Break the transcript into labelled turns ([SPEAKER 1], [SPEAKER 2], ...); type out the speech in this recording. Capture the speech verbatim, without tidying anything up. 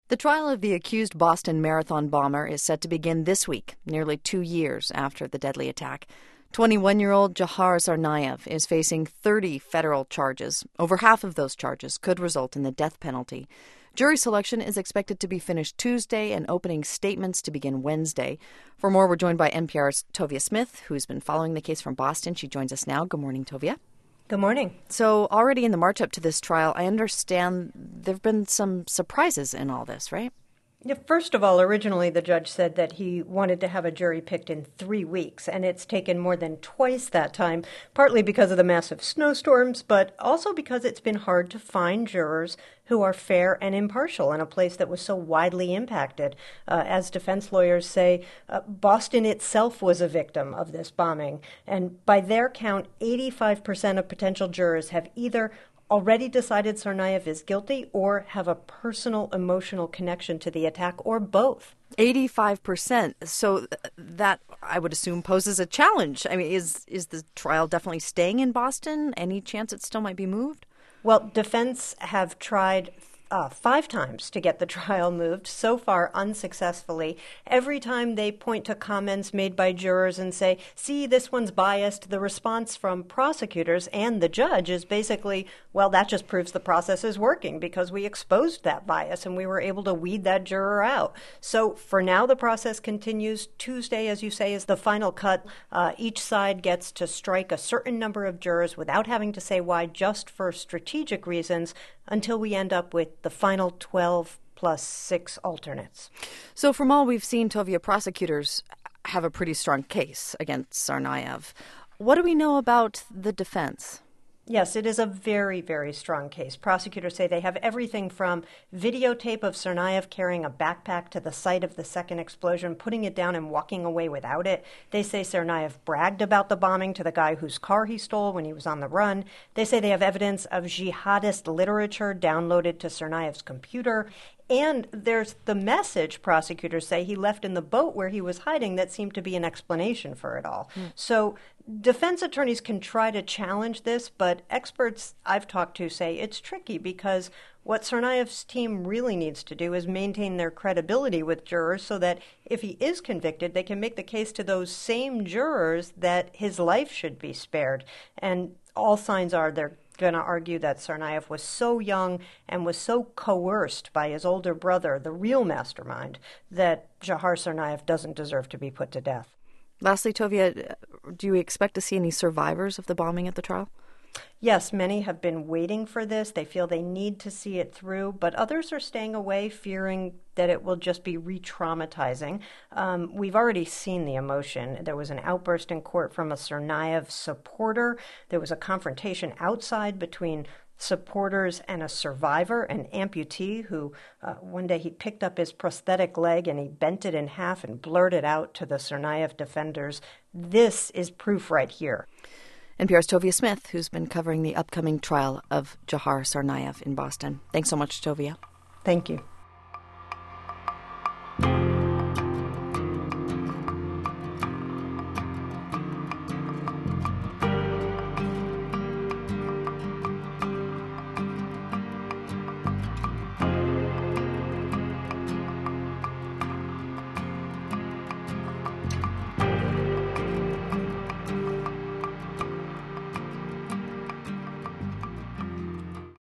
[SPEAKER 1] The trial of the accused Boston Marathon bomber is set to begin this week, nearly two years after the deadly attack. twenty-one-year-old Dzhokhar Tsarnaev is facing thirty federal charges. Over half of those charges could result in the death penalty. Jury selection is expected to be finished Tuesday and opening statements to begin Wednesday. For more, we're joined by N P R's Tovia Smith, who's been following the case from Boston. She joins us now. Good morning, Tovia.
[SPEAKER 2] Good morning.
[SPEAKER 1] So already in the march up to this trial, I understand there have been some surprises in all this, right?
[SPEAKER 2] Yeah, first of all, originally the judge said that he wanted to have a jury picked in three weeks, and it's taken more than twice that time, partly because of the massive snowstorms, but also because it's been hard to find jurors who are fair and impartial in a place that was so widely impacted. Uh, as defense lawyers say, uh, Boston itself was a victim of this bombing, and by their count, eighty-five percent of potential jurors have either already decided Tsarnaev is guilty or have a personal emotional connection to the attack, or both.
[SPEAKER 1] eighty-five percent. So that, I would assume, poses a challenge. I mean, is is the trial definitely staying in Boston? Any chance it still might be moved?
[SPEAKER 2] Well, defense have tried Uh, five times to get the trial moved, so far unsuccessfully. Every time they point to comments made by jurors and say, see, this one's biased, the response from prosecutors and the judge is basically, well, that just proves the process is working because we exposed that bias and we were able to weed that juror out. So for now, the process continues. Tuesday, as you say, is the final cut. Uh, each side gets to strike a certain number of jurors without having to say why, just for strategic reasons, until we end up with the final twelve plus six alternates.
[SPEAKER 1] So from all we've seen, Tovia, prosecutors have a pretty strong case against Tsarnaev. What do we know about the defense?
[SPEAKER 2] Yes, it is a very, very strong case. Prosecutors say they have everything from videotape of Tsarnaev carrying a backpack to the site of the second explosion, putting it down and walking away without it. They say Tsarnaev bragged about the bombing to the guy whose car he stole when he was on the run. They say they have evidence of jihadist literature downloaded to Tsarnaev's computer. And there's the message, prosecutors say, he left in the boat where he was hiding that seemed to be an explanation for it all. Mm. So defense attorneys can try to challenge this, but experts I've talked to say it's tricky because what Tsarnaev's team really needs to do is maintain their credibility with jurors so that if he is convicted, they can make the case to those same jurors that his life should be spared. And all signs are they're going to argue that Tsarnaev was so young and was so coerced by his older brother, the real mastermind, that Dzhokhar Tsarnaev doesn't deserve to be put to death.
[SPEAKER 1] Lastly, Tovia, do you expect to see any survivors of the bombing at the trial?
[SPEAKER 2] Yes, many have been waiting for this. They feel they need to see it through, but others are staying away, fearing that it will just be re-traumatizing. Um, we've already seen the emotion. There was an outburst in court from a Tsarnaev supporter. There was a confrontation outside between supporters and a survivor, an amputee, who uh, one day he picked up his prosthetic leg and he bent it in half and blurted out to the Tsarnaev defenders, "This is proof right here."
[SPEAKER 1] N P R's Tovia Smith, who's been covering the upcoming trial of Dzhokhar Tsarnaev in Boston. Thanks so much, Tovia.
[SPEAKER 2] Thank you.